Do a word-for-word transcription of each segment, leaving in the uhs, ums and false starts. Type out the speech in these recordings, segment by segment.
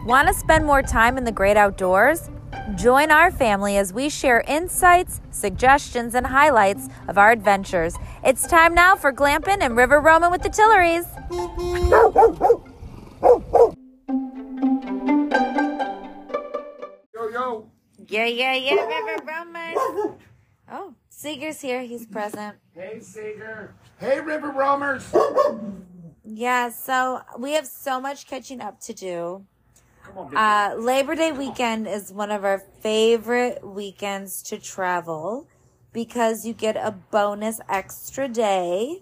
Want to spend more time in the great outdoors? Join our family as we share insights, suggestions, and highlights of our adventures. It's time now for glamping and river roaming with the Tillerys. Yo, yo. Yeah, yeah, yeah, river roamers. Oh, Seeger's here. He's present. Hey, Seeger. Hey, river roamers. Yeah, so we have so much catching up to do. Come on, Uh, Labor Day weekend is one of our favorite weekends to travel because you get a bonus extra day.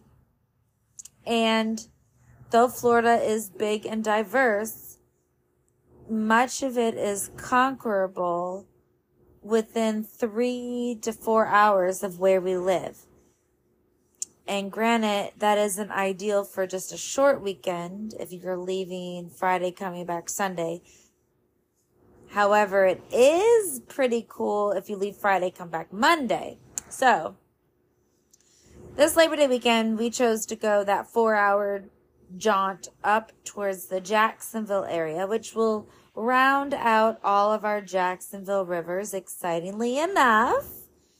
And though Florida is big and diverse, much of it is conquerable within three to four hours of where we live. And granted, that isn't ideal for just a short weekend if you're leaving Friday, coming back Sunday. However, it is pretty cool if you leave Friday, come back Monday. So, this Labor Day weekend, we chose to go that four-hour jaunt up towards the Jacksonville area, which will round out all of our Jacksonville rivers, excitingly enough.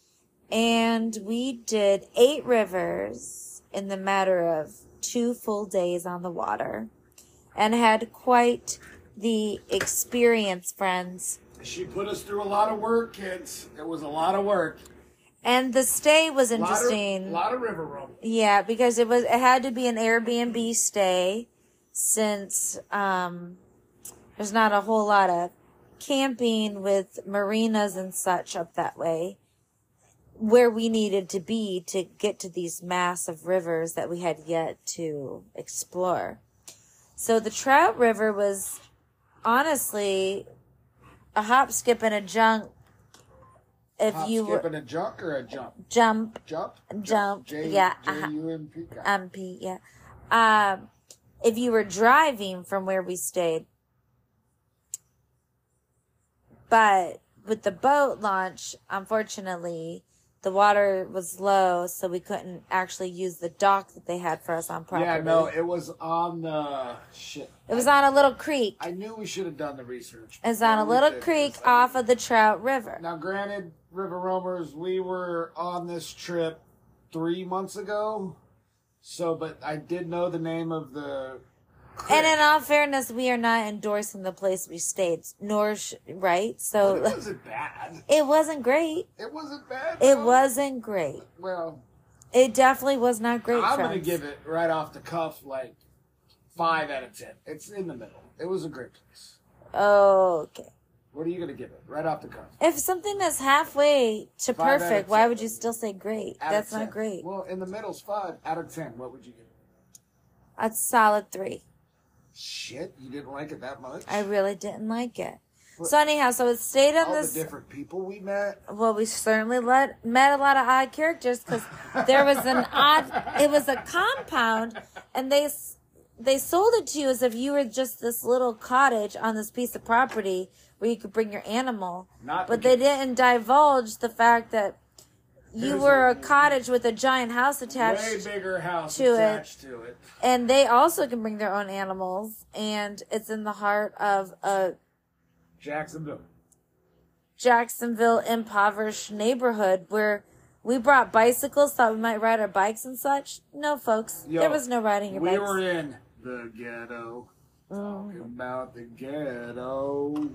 And we did eight rivers in the matter of two full days on the water and had quite the experience, friends. She put us through a lot of work, kids. It was a lot of work. And the stay was A lot of, interesting. lot of river roaming. Yeah, because it was it had to be an Airbnb stay since um there's not a whole lot of camping with marinas and such up that way where we needed to be to get to these massive rivers that we had yet to explore. So the Trout River was honestly a hop, skip, and a jump. If Hop, you skip, were and a junk or a jump? jump, Jump? Jump, J- yeah, J uh-huh. U M P. M P, yeah. Um, if you were driving from where we stayed, but with the boat launch, unfortunately, the water was low, so we couldn't actually use the dock that they had for us on property. Yeah, no, it was on the... Shit. It was on a little creek. I knew we should have done the research. It was on a before we little did creek this. off of the Trout River. Now, granted, river roamers, we were on this trip three months ago. So, but I did know the name of the creek. And in all fairness, we are not endorsing the place we stayed, nor, sh- right? So, But it wasn't bad. it wasn't great. It wasn't bad. It though. wasn't great. Well, It definitely was not great, I'm friends. going to give it right off the cuff like five out of ten. It's in the middle. It was a great place. Okay. What are you going to give it right off the cuff? If something is halfway to Five out of perfect, why ten. would you still say great? Out of That's ten. not great. Well, in the middle's five out of ten. What would you give it? A solid three. Shit, you didn't like it that much? I really didn't like it. What- So anyhow, so it stayed on All this. the different people we met. Well, we certainly let, met a lot of odd characters because there was an odd. It was a compound, and they s- they sold it to you as if you were just this little cottage on this piece of property where you could bring your animal. Not But the they case. didn't divulge the fact that you There's were a a cottage with a giant house attached. Way bigger house to it. attached to it. And they also can bring their own animals, and it's in the heart of a Jacksonville. Jacksonville impoverished neighborhood where we brought bicycles, thought we might ride our bikes and such. No, folks, Yo, there was no riding your we bikes. were in the ghetto. Talking about the ghetto.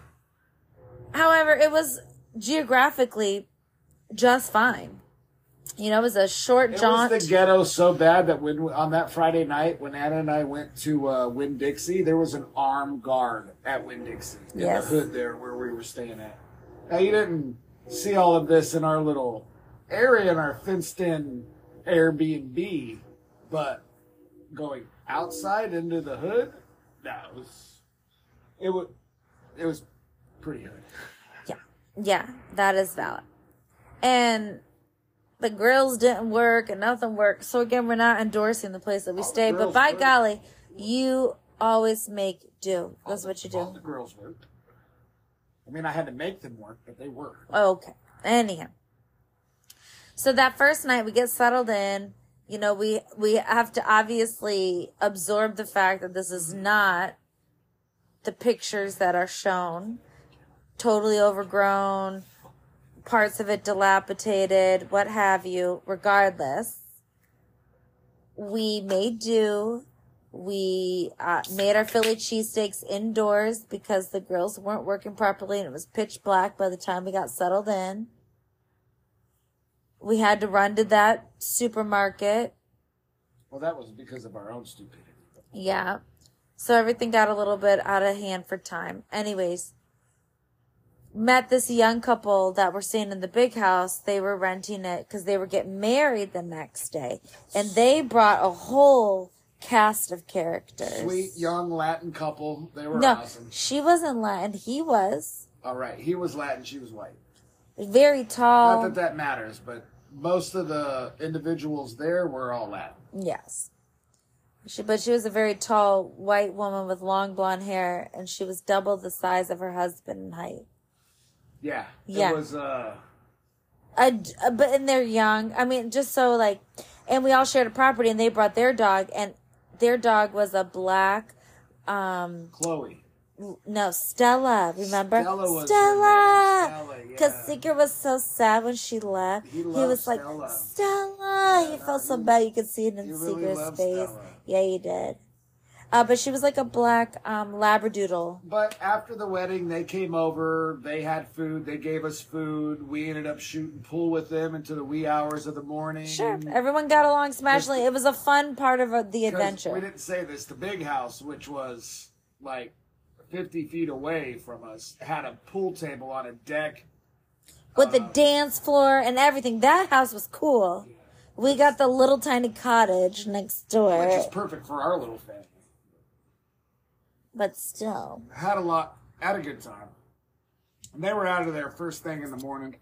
However, it was geographically just fine. You know, it was a short It jaunt. was the ghetto so bad that when on that Friday night when Anna and I went to uh, Winn-Dixie, there was an armed guard at Winn-Dixie in Yes. the hood there where we were staying at. Now you didn't see all of this in our little area in our fenced-in Airbnb, but going outside into the hood, no, it was it was it was pretty hood. Yeah, yeah, that is valid. And the grills didn't work and nothing worked. So again, we're not endorsing the place that we All the stayed. But grills by work. golly, you always make do. That's All what you the- All do. the girls worked. I mean, I had to make them work, but they worked. Okay. Anyhow. So that first night we get settled in, you know, we, we have to obviously absorb the fact that this is not the pictures that are shown. Totally overgrown, parts of it dilapidated, what have you. Regardless, we made do. We uh, made our Philly cheesesteaks indoors because the grills weren't working properly and it was pitch black by the time we got settled in. We had to run to that supermarket. Well, that was because of our own stupidity. Yeah. So everything got a little bit out of hand for time. Anyways, met this young couple that were staying in the big house. They were renting it because they were getting married the next day. And they brought a whole cast of characters. Sweet, young Latin couple. They were no, awesome. She wasn't Latin. He was. All right. He was Latin. She was white. Very tall. Not that that matters, but most of the individuals there were all Latin. Yes. She, but she was a very tall white woman with long blonde hair, and she was double the size of her husband in height. Yeah. Yeah. It was, uh... A, a, but, and they're young. I mean, just so, like... And we all shared a property, and they brought their dog, and their dog was a black, um... Chloe. No, Stella, remember? Stella was Stella! Stella, yeah. Because Seeker was so sad when she left. He, he loved was like, Stella. Stella! Yeah, he felt he- so bad. You could see it in he really Seeker's loved face. Stella. Yeah, he did. Uh, but she was like a black um, Labradoodle. But after the wedding, they came over. They had food. They gave us food. We ended up shooting pool with them into the wee hours of the morning. Sure. Everyone got along smashingly. It was a fun part of uh, the 'Cause adventure. We didn't say this. The big house, which was like fifty feet away from us, had a pool table on a deck. With the uh, dance floor and everything. That house was cool. We got the little tiny cottage next door. Which is perfect for our little family. But still. Had a lot, had a good time. And they were out of there first thing in the morning.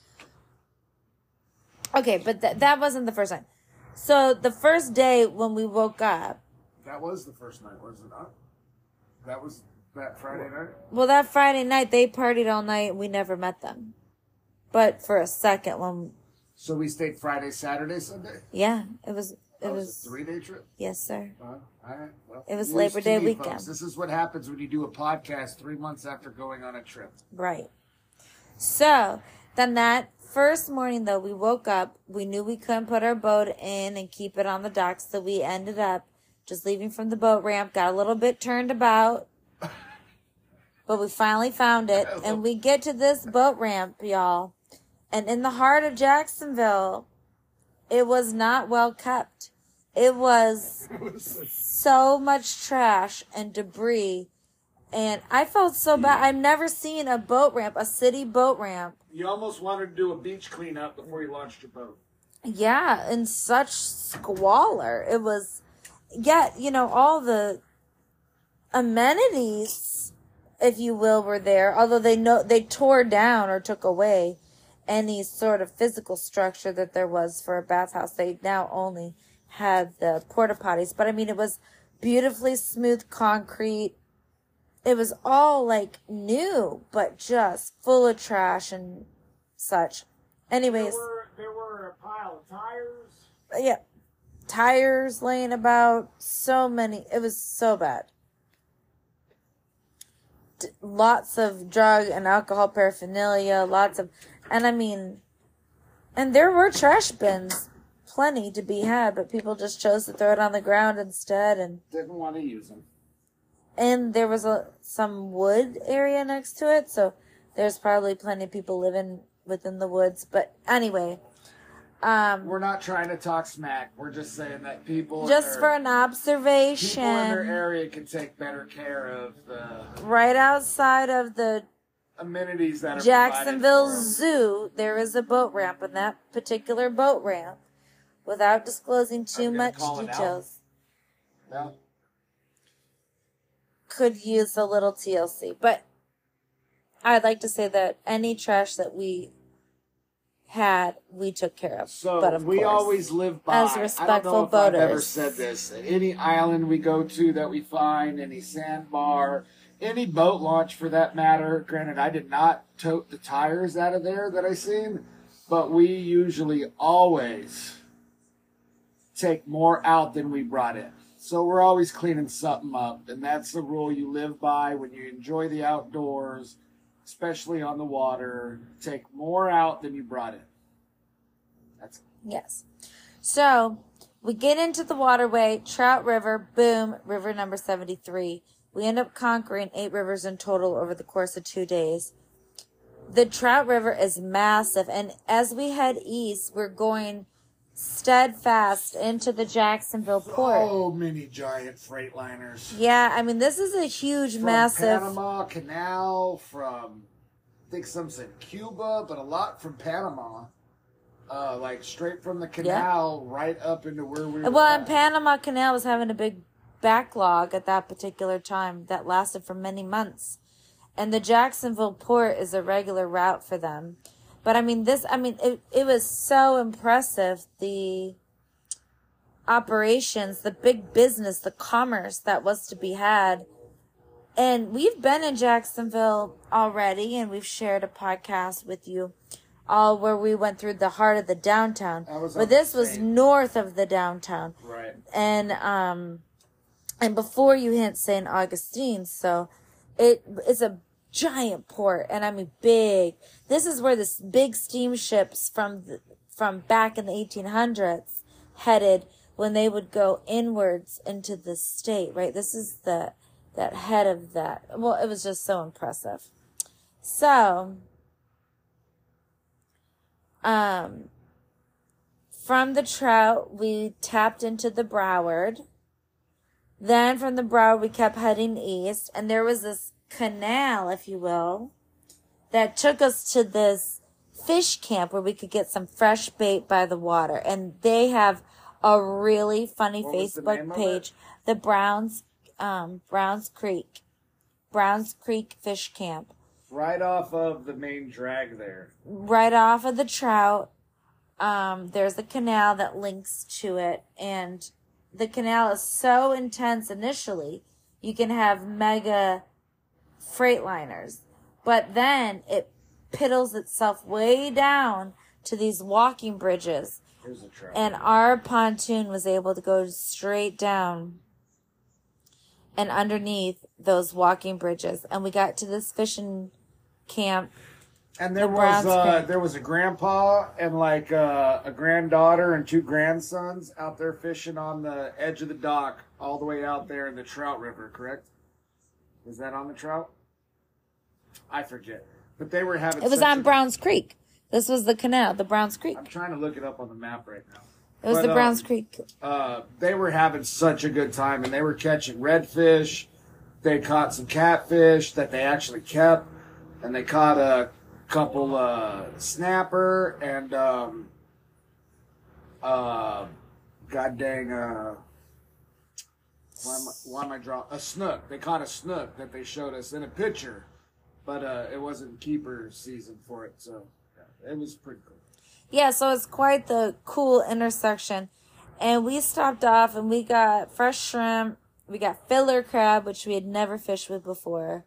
Okay, but th- that wasn't the first time. So the first day when we woke up. That was the first night, was it not? That was that Friday night? Well, that Friday night, they partied all night and we never met them. But for a second when... So we stayed Friday, Saturday, Sunday? Yeah, it was... It That was... was a three-day trip? Yes, sir. Uh, all right. Well, It was news Labor to Day me, weekend. folks. This is what happens when you do a podcast three months after going on a trip. Right. So, then that first morning, though, we woke up. We knew we couldn't put our boat in and keep it on the dock, so we ended up just leaving from the boat ramp, got a little bit turned about, but we finally found it. And we get to this boat ramp, y'all, and in the heart of Jacksonville, it was not well kept. It was so much trash and debris. And I felt so bad. I've never seen a boat ramp, a city boat ramp. You almost wanted to do a beach cleanup before you launched your boat. Yeah, in such squalor. It was, yeah, you know, all the amenities, if you will, were there. Although they know they tore down or took away any sort of physical structure that there was for a bathhouse. They now only had the porta potties. But I mean, it was beautifully smooth concrete. It was all like new, but just full of trash and such. Anyways. There were, there were a pile of tires. Yeah. Tires laying about. So many. It was so bad. D- lots of drug and alcohol paraphernalia. Lots of... And I mean... And there were trash bins. Plenty to be had. But people just chose to throw it on the ground instead. And Didn't want to use them. and there was a some wood area next to it. So there's probably plenty of people living within the woods. But anyway... Um, We're not trying to talk smack. We're just saying that people in just their- for an observation. people in their area can take better care of the Right outside of the amenities that are Jacksonville provided for 'em. Zoo, there is a boat ramp, and that particular boat ramp, without disclosing too I'm gonna much call it out. details, No. could use a little T L C. But I'd like to say that any trash that we had, we took care of. So but of we course, always live by. as I respectful don't know if I've ever boaters. said this. At any island we go to that we find, any sandbar, any boat launch for that matter. Granted, I did not tote the tires out of there that I seen, but we usually always take more out than we brought in. So we're always cleaning something up, and that's the rule you live by when you enjoy the outdoors, especially on the water. Take more out than you brought in. That's Yes. So we get into the waterway, Trout River, boom, river number seventy-three. We end up conquering eight rivers in total over the course of two days. The Trout River is massive, and as we head east, we're going steadfast into the Jacksonville port. so many giant freight liners. Yeah, I mean, this is a huge, From massive... Panama Canal, from, I think some said Cuba, but a lot from Panama. Uh, like straight from the canal right up into where we were Well, at. and Panama Canal was having a big backlog at that particular time that lasted for many months. And the Jacksonville port is a regular route for them. But I mean, this, I mean, it, it was so impressive. The operations, the big business, the commerce that was to be had. And we've been in Jacksonville already, and we've shared a podcast with you all where we went through the heart of the downtown. But this was north of the downtown. Right. And, um, and before you hit Saint Augustine, so it is a giant port, and I mean big. This is where the big steamships from the, from back in the eighteen hundreds headed when they would go inwards into the state, right? This is the, that head of that. Well, it was just so impressive. So, um, from the Trout, we tapped into the Broward. Then from the Broward, we kept heading east, and there was this canal, if you will, that took us to this fish camp where we could get some fresh bait by the water. And they have a really funny What was the Facebook name of page, it? the Browns, um, Browns Creek, Browns Creek Fish Camp, Right off of the main drag there. right off of the Trout. Um, there's a canal that links to it, and the canal is so intense initially, you can have mega freight liners, but then it piddles itself way down to these walking bridges, Here's the trout. and our pontoon was able to go straight down and underneath those walking bridges, and we got to this fishing camp. And there the was Browns uh, Creek. there was a grandpa and like uh, a granddaughter and two grandsons out there fishing on the edge of the dock, all the way out there in the Trout River. Correct? Was that on the Trout? I forget, but they were having. It was such on a- Browns Creek. This was the canal, the Browns Creek. I'm trying to look it up on the map right now. It was But, the Browns um, Creek. Uh, they were having such a good time, and they were catching redfish. They caught some catfish that they actually kept, and they caught a couple uh, snapper and um, uh, god dang, uh, why am I, why am I drawing a snook? They caught a snook that they showed us in a picture, but uh, it wasn't keeper season for it, so yeah, it was pretty cool. Yeah, so it's quite the cool intersection. And we stopped off and we got fresh shrimp. We got filler crab, which we had never fished with before.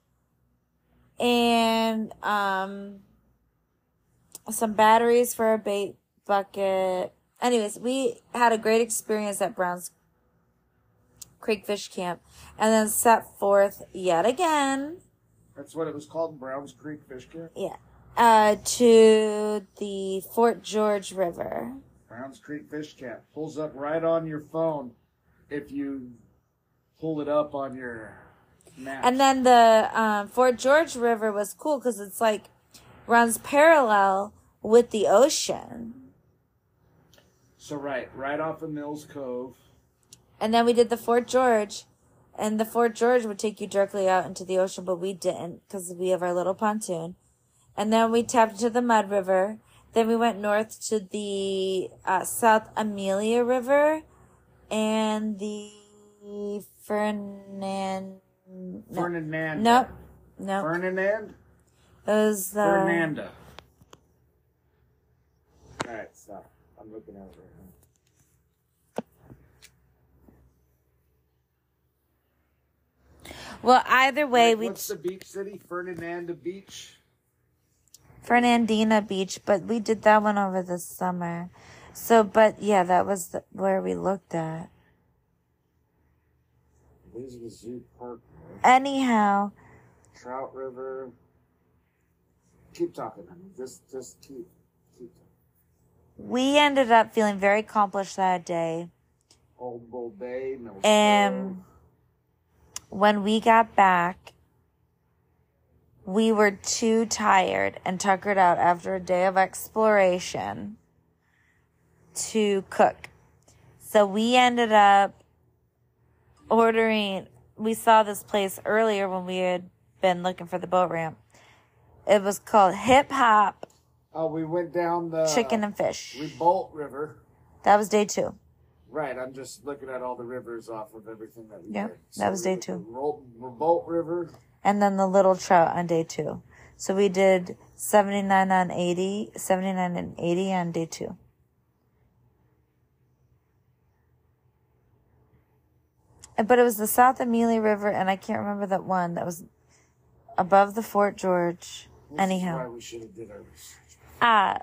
And um, some batteries for a bait bucket. Anyways, we had a great experience at Browns Creek Fish Camp. And then set forth yet again. That's what it was called, Browns Creek Fish Camp? Yeah. Uh, to the Fort George River. Browns Creek Fish Camp. Pulls up right on your phone if you pull it up on your map. And then the um, Fort George River was cool because it's like runs parallel with the ocean. So right, right off of Mills Cove. And then we did the Fort George, and the Fort George would take you directly out into the ocean, but we didn't because we have our little pontoon. And then we tapped into the Mud River. Then we went north to the uh, South Amelia River and the Fernan. No. Fernanda. Nope. Nope. Fernand? It was uh, Fernanda. Alright, stop. I'm looking at it right now. Well, either way, Wait, we what's the beach city? Fernanda Beach? Fernandina Beach, but we did that one over the summer. So, but yeah, that was the, where we looked at. These are the Zoo Park. Anyhow. Trout River. Keep talking, honey. Just, just keep, keep talking. We ended up feeling very accomplished that day. Old Bull Bay, no And when we got back, we were too tired and tuckered out after a day of exploration to cook. So we ended up ordering, we saw this place earlier when we had been looking for the boat ramp. It was called Hip Hop. Oh, we went down the Chicken and Fish. Revolt River. That was day two. Right, I'm just looking at all the rivers off of everything that we Yeah, did. that was we day went two. to Revolt, Revolt River. And then the Little Trout on day two. So we did seventy-nine on eighty, seventy-nine and eighty on day two. But it was the South Amelia River, and I can't remember that one that was above the Fort George. This Anyhow. is why we should have did our research. Uh,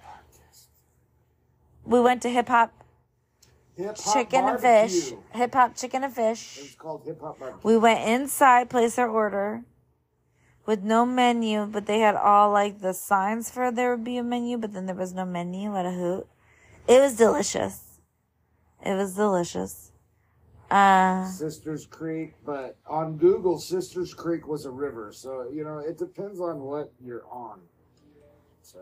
we went to Hip Hop Hip Hop Chicken and Barbecue. Fish. Hip Hop Chicken and It Fish. was called Hip Hop Barbecue. We went inside, placed our order with no menu, but they had all like the signs for there would be a menu, but then there was no menu. What a hoot. It was delicious. It was delicious. Uh, Sisters Creek, but on Google, Sisters Creek was a river. So, you know, it depends on what you're on. So,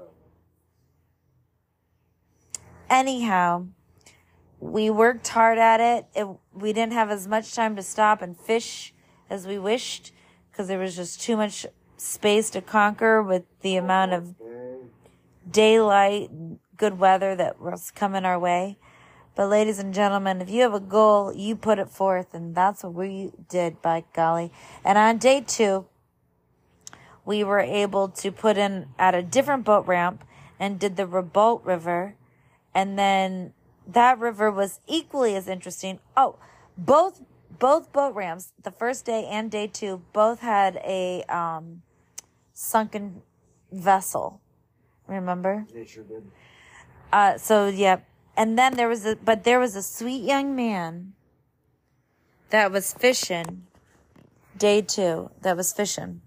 anyhow, we worked hard at it. it. We didn't have as much time to stop and fish as we wished because there was just too much space to conquer with the amount of okay. daylight and good weather that was coming our way. But ladies and gentlemen, if you have a goal, you put it forth, and that's what we did, by golly. And on day two, we were able to put in at a different boat ramp and did the Revolt River. And then that river was equally as interesting. Oh, both both boat ramps, the first day and day two, both had a um, sunken vessel. Remember? They sure did. Uh, so, yeah. And then there was a, but there was a sweet young man that was fishing, day two, that was fishing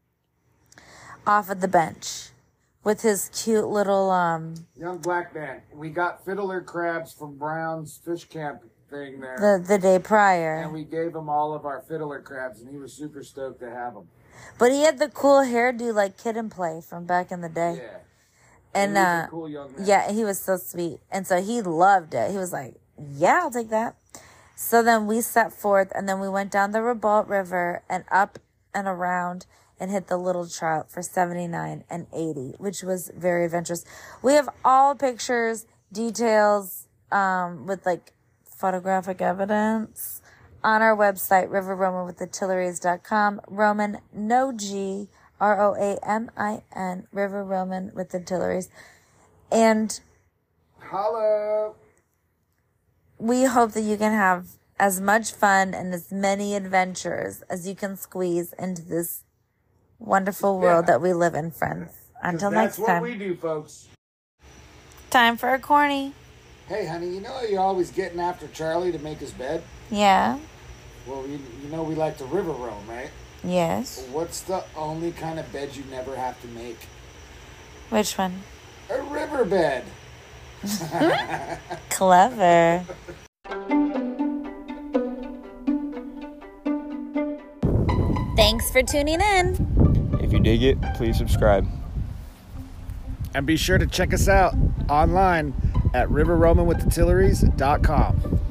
off of the bench with his cute little, um, Young black man. We got fiddler crabs from Brown's fish camp thing there. the, the day prior. And we gave him all of our fiddler crabs, and he was super stoked to have them. But he had the cool hairdo like Kid and Play from back in the day. Yeah. And, he was uh, a cool young man. yeah, he was so sweet. And so he loved it. He was like, yeah, I'll take that. So then we set forth, and then we went down the Revolt River and up and around and hit the Little Trout for seventy-nine and eighty, which was very adventurous. We have all pictures, details, um, with like photographic evidence on our website, river roman with the tilleries dot com. Roman, no G. R O A M I N, River Roman with the Tilleries. And Holla! we hope that you can have as much fun and as many adventures as you can squeeze into this wonderful world Yeah. that we live in, friends. Until That's next what time. we do, folks. Time for a corny. Hey, honey, you know you're always getting after Charlie to make his bed? Yeah. Well, you, you know we like to river roam, right? Yes. What's the only kind of bed you never have to make? Which one? A river bed. Clever. Thanks for tuning in. If you dig it, please subscribe. And be sure to check us out online at river roman with the tilleries dot com.